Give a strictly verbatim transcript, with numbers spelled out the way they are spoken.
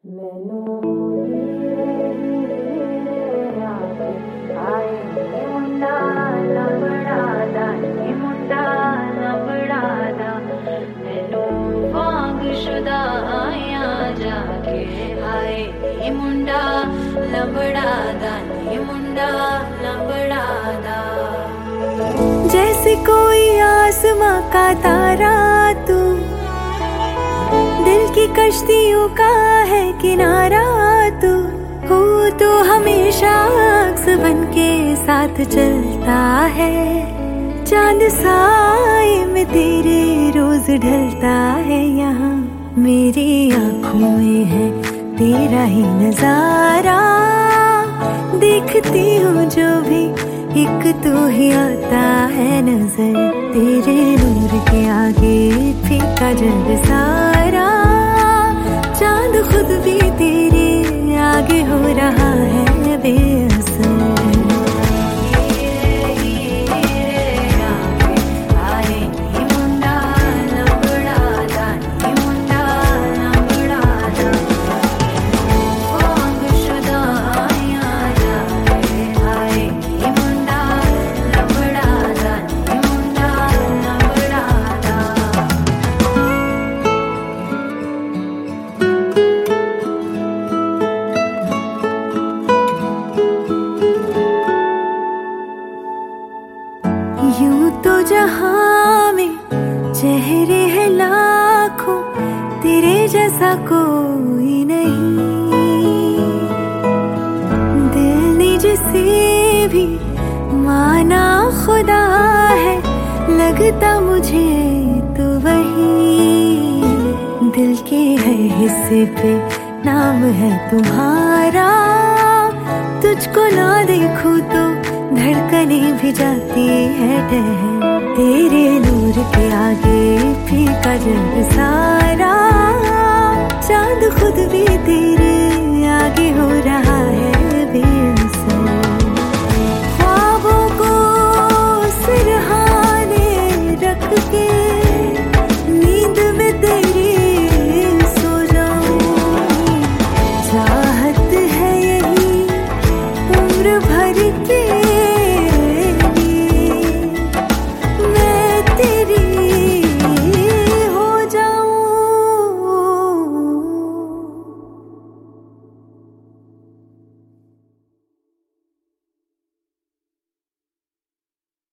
ਮੈਨੂੰ ਹੀਰੇ ਹੀਰੇ ਆਖੇ ਆਏ ਨੀ ਮੁੰਡਾ ਲੰਬੜਾ ਦਾ ਨੀ ਮੁੰਡਾ ਲੰਬੜਾ ਦਾ ਮੈਨੂੰ ਵਾਂਗ ਸ਼ੁਦਾਇਆ ਜਾ ਕੇ ਆਏ ਨੀ ਮੁੰਡਾ ਲੰਬੜਾ ਦਾ ਨੀ ਮੁੰਡਾ लंबड़ा दा जैसे कोई आसमां का तारा तू दिल की कश्तियों का है किनारा तू हो तो हमेशा अक्स बन के साथ चलता है चांद साए में तेरे रोज ढलता है यहाँ मेरी आंखों में है तेरा ही नजारा देखती हूँ जो भी एक तू ही आता है नजर तेरे नूर के आगे फीका जल सारा चांद खुद भी तेरे आगे हो रहा है बेअसर यूं तो जहां में चेहरे हैं लाखों तेरे जैसा कोई नहीं दिल ने जिसे भी माना खुदा है लगता मुझे तो वही दिल के है हिस्से पे नाम है तुम्हारा तुझको ना देखूं तो धड़कने भी जाती है ठहर तेरे नूर के आगे फीका जल सा